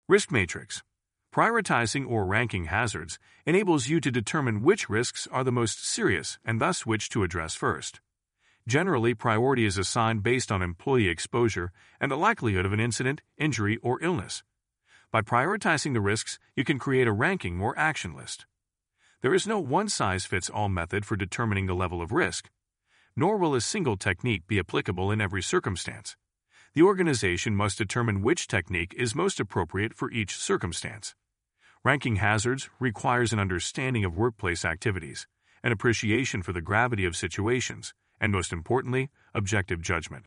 Risk matrix. Prioritizing or ranking hazards enables you to determine which risks are the most serious and thus which to address first. Generally, priority is assigned based on employee exposure and the likelihood of an incident, injury, or illness. By prioritizing the risks, you can create a ranking or action list. There is no one-size-fits-all method for determining the level of risk, nor will a single technique be applicable in every circumstance. The organization must determine which technique is most appropriate for each circumstance. Ranking hazards requires an understanding of workplace activities, an appreciation for the gravity of situations, and most importantly, objective judgment.